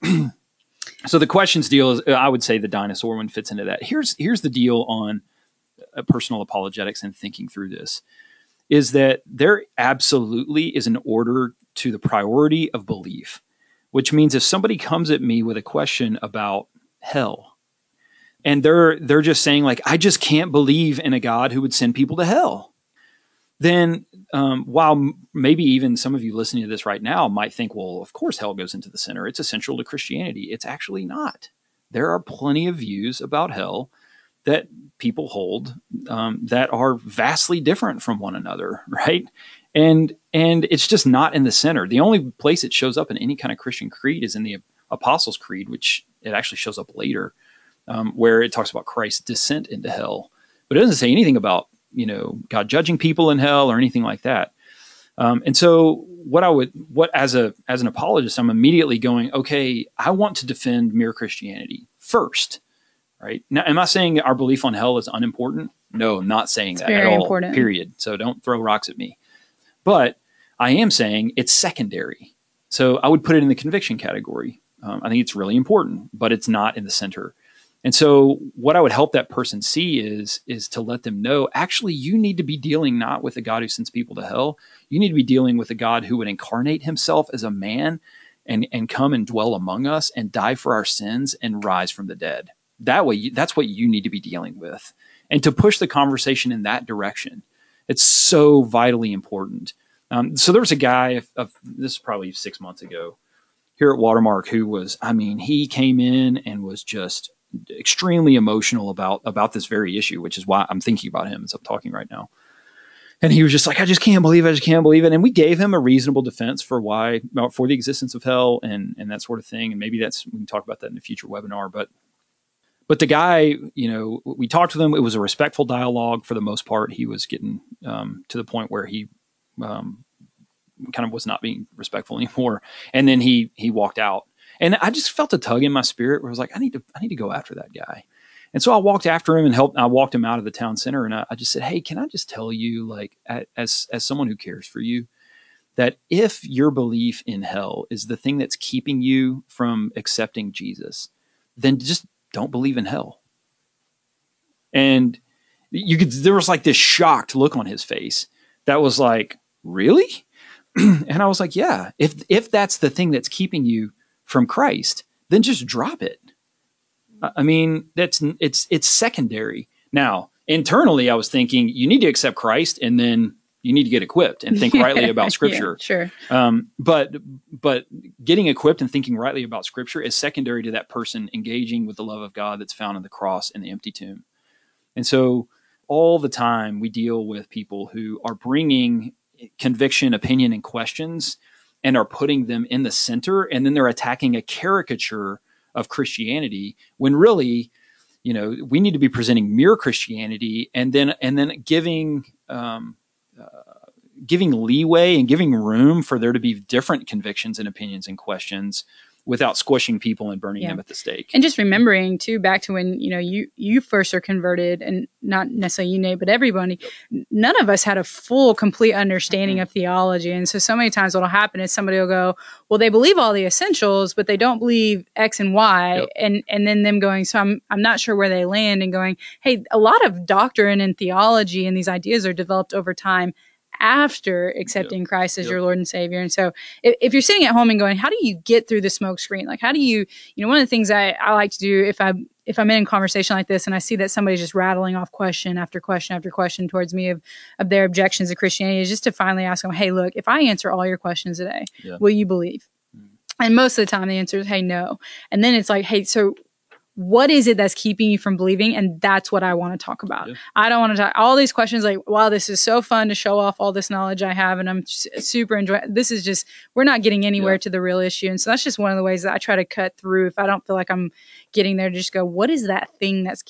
So the questions deal is, I would say the dinosaur one fits into that. Here's the deal on personal apologetics and thinking through this, is that there absolutely is an order to the priority of belief, which means if somebody comes at me with a question about hell, and they're just saying like, I just can't believe in a God who would send people to hell, then while maybe even some of you listening to this right now might think, well, of course hell goes into the center, it's essential to Christianity. It's actually not. There are plenty of views about hell that people hold that are vastly different from one another, right? And it's just not in the center. The only place it shows up in any kind of Christian creed is in the Apostles' Creed, which it actually shows up later, where it talks about Christ's descent into hell. But it doesn't say anything about, God judging people in hell or anything like that. And so what as an apologist, I'm immediately going, okay, I want to defend mere Christianity first. Right. Now, am I saying our belief on hell is unimportant? No, I'm not saying that at all. Important. Period. So don't throw rocks at me. But I am saying it's secondary. So I would put it in the conviction category. I think it's really important, but it's not in the center. And so what I would help that person see is to let them know, actually, you need to be dealing not with a God who sends people to hell. You need to be dealing with a God who would incarnate himself as a man and come and dwell among us and die for our sins and rise from the dead. That way, that's what you need to be dealing with. And to push the conversation in that direction, it's so vitally important. So there was a guy, this is probably 6 months ago, here at Watermark, who was, he came in and was just extremely emotional about this very issue, which is why I'm thinking about him as I'm talking right now. And he was just like, I just can't believe it. I just can't believe it. And we gave him a reasonable defense for the existence of hell and that sort of thing. And maybe we can talk about that in a future webinar. But the guy, we talked to him. It was a respectful dialogue for the most part. He was getting to the point where he kind of was not being respectful anymore. And then he walked out. And I just felt a tug in my spirit where I was like, I need to go after that guy. And so I walked after him and I walked him out of the town center. And I just said, hey, can I just tell you, like, as someone who cares for you, that if your belief in hell is the thing that's keeping you from accepting Jesus, then just don't believe in hell. And there was like this shocked look on his face that was like, really? And I was like, yeah, if that's the thing that's keeping you from Christ, then just drop it. I mean, it's secondary. Now, internally, I was thinking you need to accept Christ, and then you need to get equipped and think rightly about Scripture. Yeah, sure. But getting equipped and thinking rightly about Scripture is secondary to that person engaging with the love of God that's found in the cross and the empty tomb. And so, all the time, we deal with people who are bringing conviction, opinion, and questions, and are putting them in the center, and then they're attacking a caricature of Christianity when really, we need to be presenting mere Christianity, and then giving leeway and giving room for there to be different convictions and opinions and questions without squishing people and burning them at the stake. And just remembering too, back to when, you first are converted, and not necessarily you, Nate, but everybody, none of us had a full, complete understanding of theology. And so many times what'll happen is somebody will go, well, they believe all the essentials, but they don't believe X and Y. And then them going, so I'm not sure where they land, and going, hey, a lot of doctrine and theology and these ideas are developed over time after accepting Christ as your Lord and Savior. And so if you're sitting at home and going, how do you get through the smoke screen? Like, how do you, one of the things I like to do if I'm in a conversation like this and I see that somebody's just rattling off question after question after question towards me of their objections to Christianity, is just to finally ask them, hey, look, if I answer all your questions today, will you believe? And most of the time the answer is, hey, no. And then it's like, hey, so what is it that's keeping you from believing? And that's what I want to talk about. Yeah. I don't want to talk all these questions like, wow, this is so fun to show off all this knowledge I have, and I'm super enjoying. This is just, we're not getting anywhere to the real issue. And so that's just one of the ways that I try to cut through. If I don't feel like I'm getting there, to just go, what is that thing that's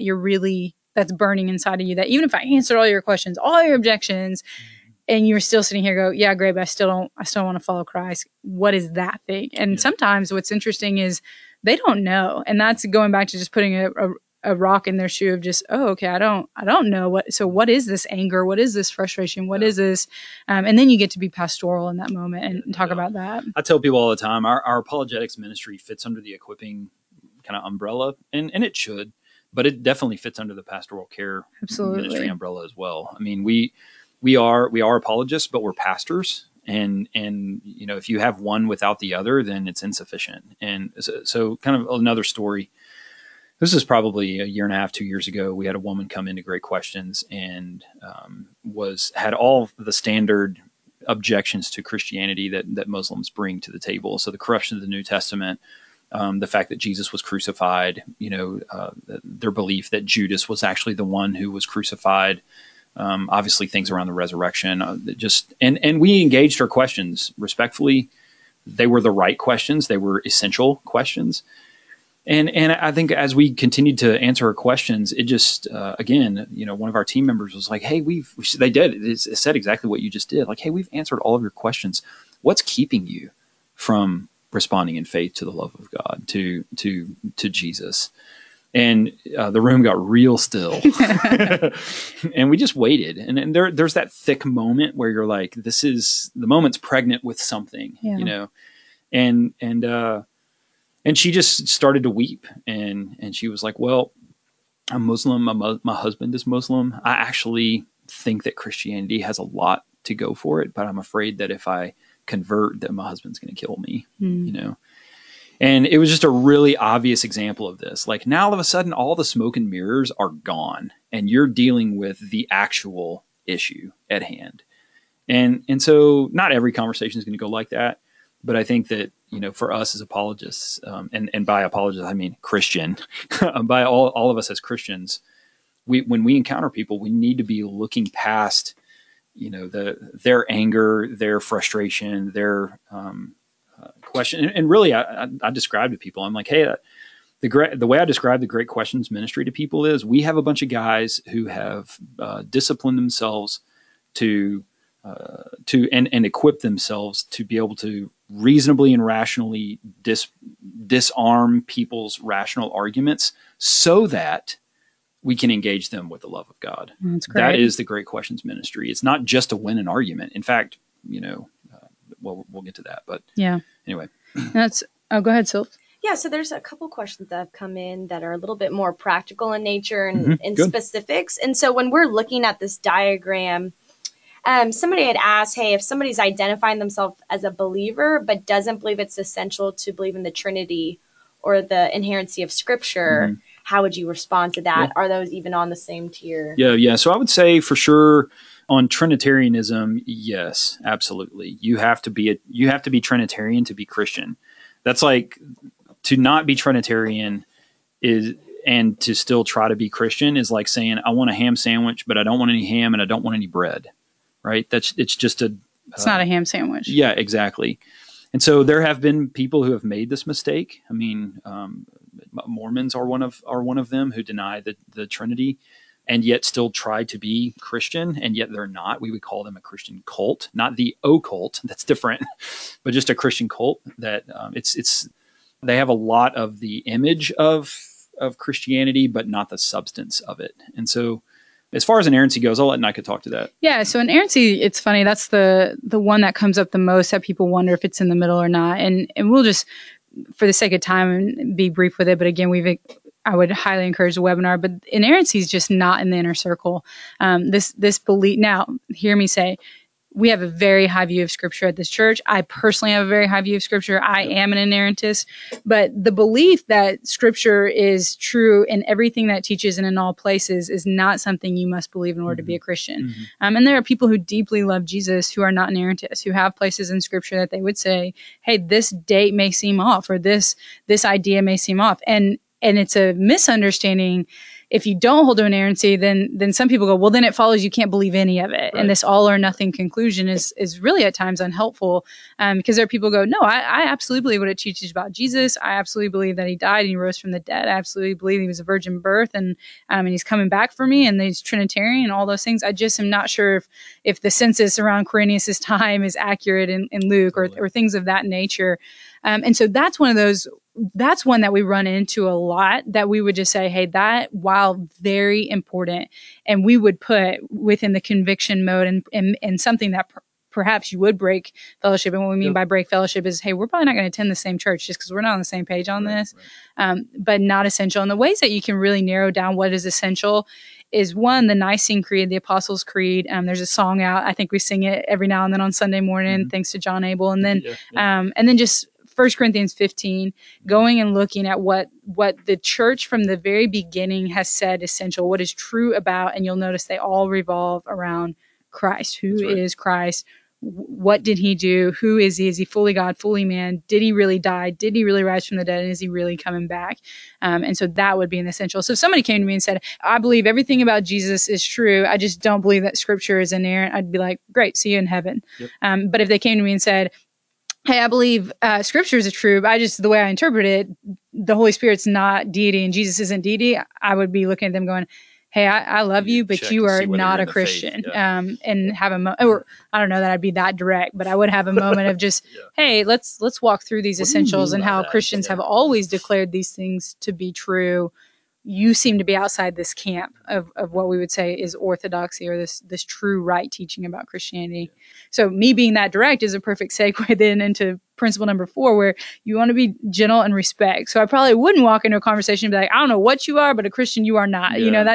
that's burning inside of you, that even if I answered all your questions, all your objections, and you're still sitting here go, yeah, great, but I still want to follow Christ. What is that thing? And sometimes what's interesting is they don't know. And that's going back to just putting a rock in their shoe of just, oh, okay, I don't know what is this anger? What is this frustration? What is this? And then you get to be pastoral in that moment and talk about that. I tell people all the time, our apologetics ministry fits under the equipping kind of umbrella, and it should, but it definitely fits under the pastoral care ministry umbrella as well. I mean, we are apologists, but we're pastors. And if you have one without the other, then it's insufficient. And so kind of another story. This is probably a year and a half, 2 years ago. We had a woman come into Great Questions and had all the standard objections to Christianity that Muslims bring to the table. So the corruption of the New Testament, the fact that Jesus was crucified, their belief that Judas was actually the one who was crucified. Obviously things around the resurrection, and we engaged her questions respectfully. They were the right questions. They were essential questions. And I think as we continued to answer her questions, it just, again, one of our team members was like, hey, it said exactly what you just did. Like, hey, we've answered all of your questions. What's keeping you from responding in faith to the love of God, to Jesus? And the room got real still. And we just waited. And there's that thick moment where you're like, the moment's pregnant with something, and she just started to weep. And she was like, well, I'm Muslim. My husband is Muslim. I actually think that Christianity has a lot to go for it, but I'm afraid that if I convert, that my husband's going to kill me, And it was just a really obvious example of this. Like, now all of a sudden, all the smoke and mirrors are gone, and you're dealing with the actual issue at hand. And so not every conversation is going to go like that. But I think that, for us as apologists, and by apologists, I mean Christian, by all of us as Christians, when we encounter people, we need to be looking past their anger, their frustration, their question. And really, I describe to people, I'm like, hey, the way I describe the Great Questions ministry to people is we have a bunch of guys who have disciplined themselves to and equip themselves to be able to reasonably and rationally disarm people's rational arguments so that we can engage them with the love of God. That's great. That is the Great Questions ministry. It's not just to win an argument. In fact, we'll get to that. But anyway, go ahead, Sylv. Yeah, so there's a couple questions that have come in that are a little bit more practical in nature and specifics. And so when we're looking at this diagram, somebody had asked, hey, if somebody's identifying themselves as a believer but doesn't believe it's essential to believe in the Trinity or the inherency of Scripture, how would you respond to that? Are those even on the same tier? Yeah. So I would say for sure on Trinitarianism, yes, absolutely. You have to be Trinitarian to be Christian. That's like to not be Trinitarian and to still try to be Christian is like saying I want a ham sandwich, but I don't want any ham and I don't want any bread. Right? It's not a ham sandwich. Yeah, exactly. And so there have been people who have made this mistake. I mean, Mormons are one of them who deny the Trinity and yet still try to be Christian, and yet they're not. We would call them a Christian cult, not the occult. That's different, but just a Christian cult that they have a lot of the image of Christianity, but not the substance of it. And so as far as inerrancy goes, I'll let Nika talk to that. Yeah, so inerrancy, it's funny. That's the one that comes up the most that people wonder if it's in the middle or not. And we'll just, for the sake of time, be brief with it. But again, I would highly encourage the webinar. But inerrancy is just not in the inner circle. This belief. Now, hear me say, we have a very high view of Scripture at this church. I personally have a very high view of Scripture. I am an inerrantist. But the belief that Scripture is true in everything that it teaches and in all places is not something you must believe in order to be a Christian. And there are people who deeply love Jesus who are not inerrantists, who have places in Scripture that they would say, hey, this date may seem off, or this idea may seem off. And it's a misunderstanding. If you don't hold to inerrancy, then some people go, well, then it follows you can't believe any of it. Right. And this all or nothing conclusion is really at times unhelpful because there are people who go, no, I absolutely believe what it teaches about Jesus. I absolutely believe that he died and he rose from the dead. I absolutely believe he was a virgin birth and he's coming back for me and he's Trinitarian and all those things. I just am not sure if the census around Quirinius' time is accurate in Luke or things of that nature. And so that's one that we run into a lot, that we would just say, hey, that, while very important, and we would put within the conviction mode and something that perhaps you would break fellowship. And what we mean by break fellowship is, hey, we're probably not going to attend the same church just because we're not on the same page on this, but not essential. And the ways that you can really narrow down what is essential is, one, the Nicene Creed, the Apostles' Creed. There's a song out. I think we sing it every now and then on Sunday morning, thanks to John Abel. And then, and then just 1 Corinthians 15, going and looking at what the church from the very beginning has said essential, what is true about, and you'll notice they all revolve around Christ. Who is Christ? What did he do? Who is he? Is he fully God, fully man? Did he really die? Did he really rise from the dead? And is he really coming back? And so that would be an essential. So if somebody came to me and said, I believe everything about Jesus is true, I just don't believe that Scripture is inerrant, I'd be like, great, see you in heaven. Yep. But if they came to me and said, hey, I believe Scriptures are true, but the way I interpret it, the Holy Spirit's not deity and Jesus isn't deity, I would be looking at them going, hey, I love you, but you are not a Christian. And have or I don't know that I'd be that direct, but I would have a moment of just, hey, let's walk through these essentials and how Christians have always declared these things to be true. You seem to be outside this camp of what we would say is orthodoxy, or this true right teaching about Christianity. So me being that direct is a perfect segue then into principle number 4, where you want to be gentle and respect. So I probably wouldn't walk into a conversation and be like, I don't know what you are, but a Christian you are not.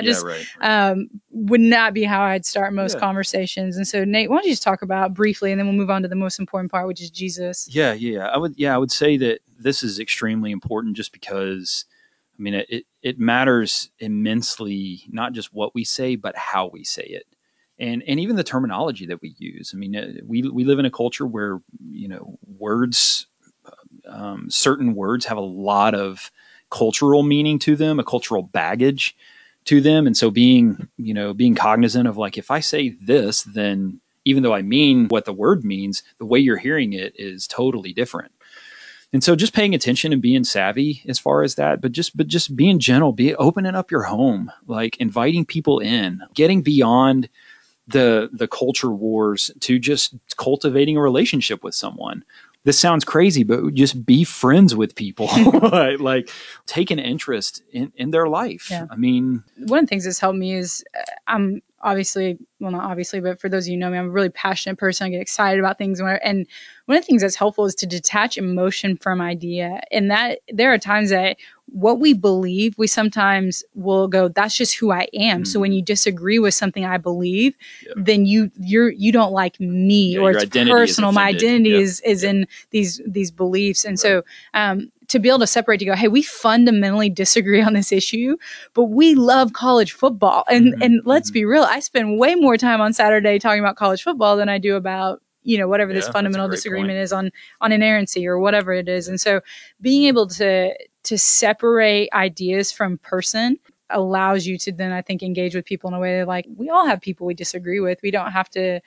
Would not be how I'd start most conversations. And so Nate, why don't you just talk about briefly, and then we'll move on to the most important part, which is Jesus. Yeah. I would say that this is extremely important just because, I mean, it matters immensely, not just what we say, but how we say it. And even the terminology that we use. I mean, we live in a culture where, words, certain words have a lot of cultural meaning to them, a cultural baggage to them. And so being cognizant of, like, if I say this, then even though I mean what the word means, the way you're hearing it is totally different. And so just paying attention and being savvy as far as that, but just being gentle, be opening up your home, like inviting people in, getting beyond the culture wars to just cultivating a relationship with someone. This sounds crazy, but just be friends with people. Like take an interest in their life. Yeah. I mean, one of the things that's helped me is I'm obviously, well, not obviously, but for those of you who know me, I'm a really passionate person. I get excited about things. And one of the things that's helpful is to detach emotion from idea. And that there are times that what we believe, we sometimes will go, that's just who I am. So when you disagree with something I believe, then you don't like me, or your it's identity is personal. My offended. identity is in these beliefs. And so to be able to separate, to go, hey, we fundamentally disagree on this issue, but we love college football. And let's be real, I spend way more time on Saturday talking about college football than I do about, whatever this fundamental disagreement is on inerrancy or whatever it is. And so being able to separate ideas from person allows you to then, I think, engage with people in a way that, like, we all have people we disagree with. We don't have to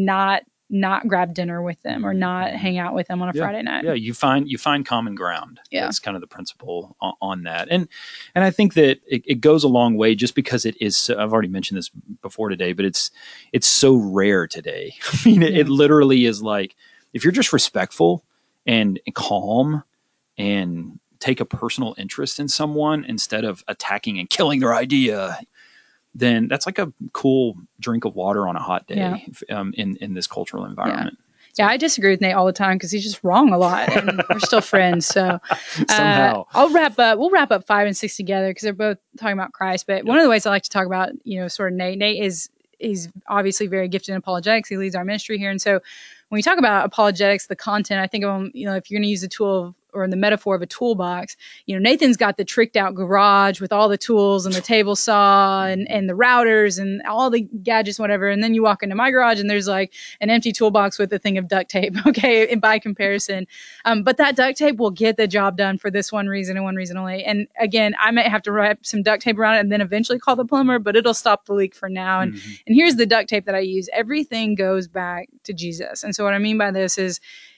not grab dinner with them or not hang out with them on a Friday night. Yeah, you find common ground. Yeah. That's kind of the principle on that. And I think that it goes a long way, just because it is, I've already mentioned this before today, but it's so rare today. I mean, it literally is like, if you're just respectful and calm and take a personal interest in someone instead of attacking and killing their idea, then that's like a cool drink of water on a hot day in this cultural environment. Yeah, I disagree with Nate all the time because he's just wrong a lot, and we're still friends. So somehow We'll wrap up 5 and 6 together because they're both talking about Christ. But one of the ways I like to talk about, sort of Nate is he's obviously very gifted in apologetics. He leads our ministry here, and so when we talk about apologetics, the content, I think of him, if you're going to use the tool or the metaphor of a toolbox, Nathan's got the tricked out garage with all the tools and the table saw and the routers and all the gadgets, whatever. And then you walk into my garage and there's like an empty toolbox with a thing of duct tape. Okay. And by comparison, but that duct tape will get the job done for this one reason and one reason only. And again, I might have to wrap some duct tape around it and then eventually call the plumber, but it'll stop the leak for now. And here's the duct tape that I use. Everything goes back to Jesus. And so what I mean by this is,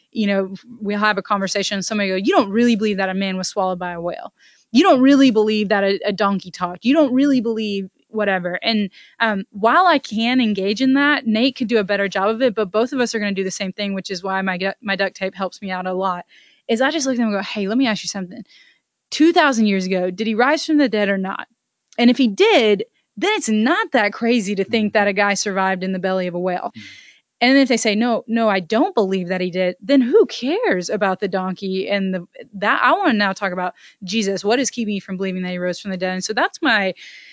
we'll have a conversation and somebody go, you don't really believe that a man was swallowed by a whale. You don't really believe that a donkey talked. You don't really believe whatever. And while I can engage in that, Nate could do a better job of it, but both of us are going to do the same thing, which is why my duct tape helps me out a lot, is I just look at him and go, hey, let me ask you something. 2,000 years ago, did he rise from the dead or not? And if he did, then it's not that crazy to think that a guy survived in the belly of a whale. And if they say, no, I don't believe that he did, then who cares about the donkey and that? I want to now talk about Jesus. What is keeping you from believing that he rose from the dead? And so that's my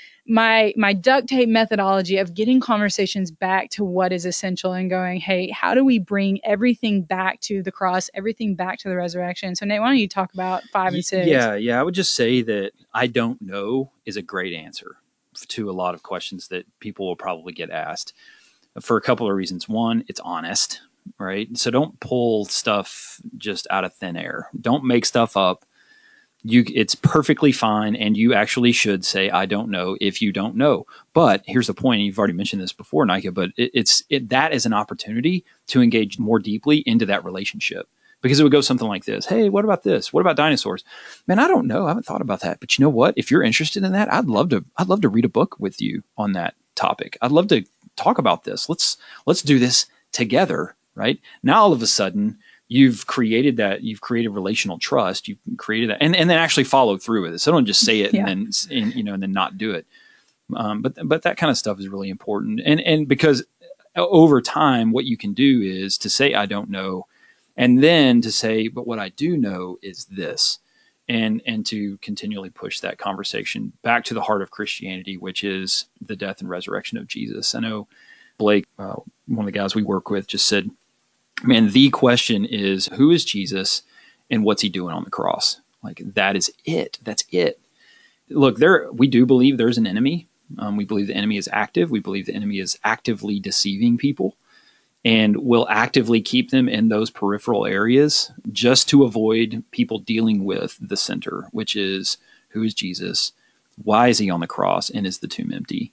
duct tape methodology of getting conversations back to what is essential and going, hey, how do we bring everything back to the cross, everything back to the resurrection? So Nate, why don't you talk about 5 and 6? Yeah. I would just say that I don't know is a great answer to a lot of questions that people will probably get asked, for a couple of reasons. One, it's honest, right? So don't pull stuff just out of thin air. Don't make stuff up. It's perfectly fine, and you actually should say, I don't know, if you don't know. But here's the point, and you've already mentioned this before, Nike, but that is an opportunity to engage more deeply into that relationship. Because it would go something like this. Hey, what about this? What about dinosaurs? Man, I don't know. I haven't thought about that. But you know what? If you're interested in that, I'd love to read a book with you on that topic. I'd love to talk about this. Let's do this together, right? Now all of a sudden you've created relational trust. You've created that, and then actually follow through with it. So don't just say it and then not do it. But that kind of stuff is really important. And because over time, what you can do is to say, I don't know, and then to say, but what I do know is this. And to continually push that conversation back to the heart of Christianity, which is the death and resurrection of Jesus. I know Blake, one of the guys we work with, just said, man, the question is, who is Jesus and what's he doing on the cross? Like, that is it. That's it. Look, we do believe there's an enemy. We believe the enemy is active. We believe the enemy is actively deceiving people and will actively keep them in those peripheral areas just to avoid people dealing with the center, which is, who is Jesus? Why is he on the cross? And is the tomb empty?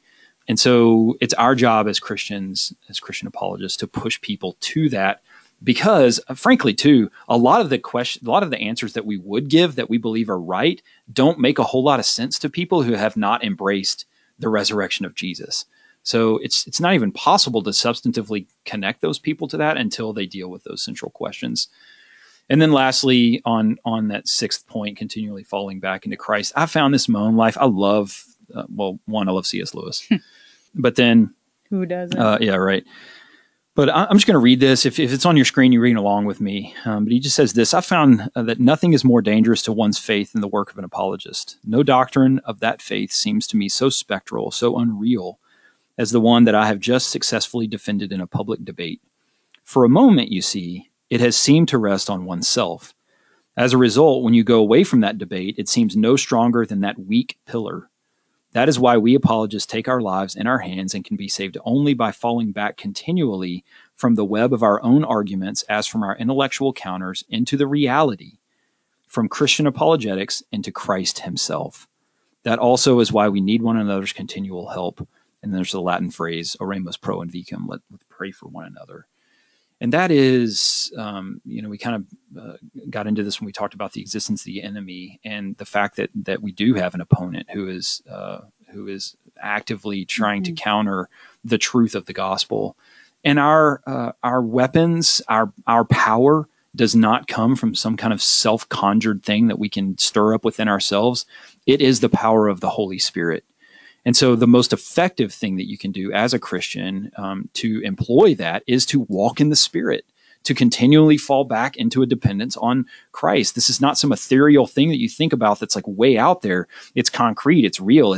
And so it's our job as Christians, as Christian apologists, to push people to that, because frankly, too, a lot of the answers that we would give that we believe are right don't make a whole lot of sense to people who have not embraced the resurrection of Jesus. So it's not even possible to substantively connect those people to that until they deal with those central questions. And then lastly, on that sixth point, continually falling back into Christ, I found this in my own life. I love, I love C.S. Lewis. But then, Who doesn't? yeah, right. But I'm just going to read this. If it's on your screen, you're reading along with me. But he just says this: I found that nothing is more dangerous to one's faith than the work of an apologist. No doctrine of that faith seems to me so spectral, so unreal, as the one that I have just successfully defended in a public debate. For a moment, you see, it has seemed to rest on oneself. As a result, when you go away from that debate, it seems no stronger than that weak pillar. That is why we apologists take our lives in our hands and can be saved only by falling back continually from the web of our own arguments as from our intellectual counters into the reality, from Christian apologetics into Christ himself. That also is why we need one another's continual help. And then there's the Latin phrase, oremus pro invicem, let's pray for one another. And that is, we kind of got into this when we talked about the existence of the enemy and the fact that we do have an opponent who is actively trying to counter the truth of the gospel. And our weapons, our power does not come from some kind of self-conjured thing that we can stir up within ourselves. It is the power of the Holy Spirit. And so the most effective thing that you can do as a Christian to employ that is to walk in the Spirit, to continually fall back into a dependence on Christ. This is not some ethereal thing that you think about that's like way out there. It's concrete. It's real.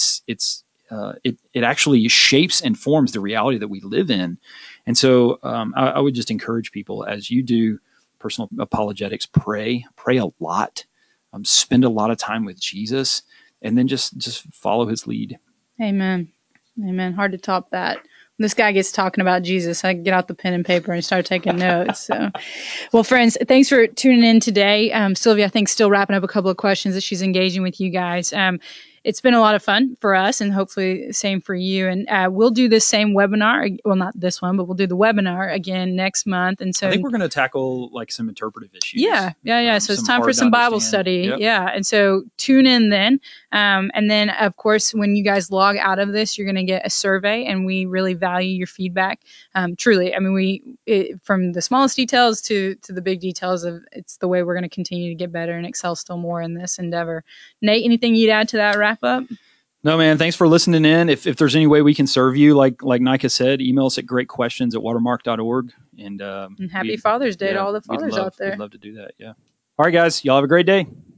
It actually shapes and forms the reality that we live in. And so I would just encourage people, as you do personal apologetics, pray a lot, spend a lot of time with Jesus, and then just follow his lead. Amen. Hard to top that. When this guy gets talking about Jesus, I get out the pen and paper and start taking notes. So, well, friends, thanks for tuning in today. Sylvia, I think, still wrapping up a couple of questions that she's engaging with you guys. It's been a lot of fun for us, and hopefully same for you. And we'll do this same webinar. Well, not this one, but we'll do the webinar again next month. And so I think we're going to tackle like some interpretive issues. Yeah. So it's time for some Bible study. Yep. Yeah. And so tune in then. And then, of course, when you guys log out of this, you're going to get a survey, and we really value your feedback. Truly. I mean, from the smallest details to the big details of it's the way we're going to continue to get better and excel still more in this endeavor. Nate, anything you'd add to that wrap up? No, man. Thanks for listening in. If there's any way we can serve you, like Nika said, email us at greatquestions@watermark.org. And happy Father's Day to all the fathers out there. We'd love to do that. Yeah. All right, guys. Y'all have a great day.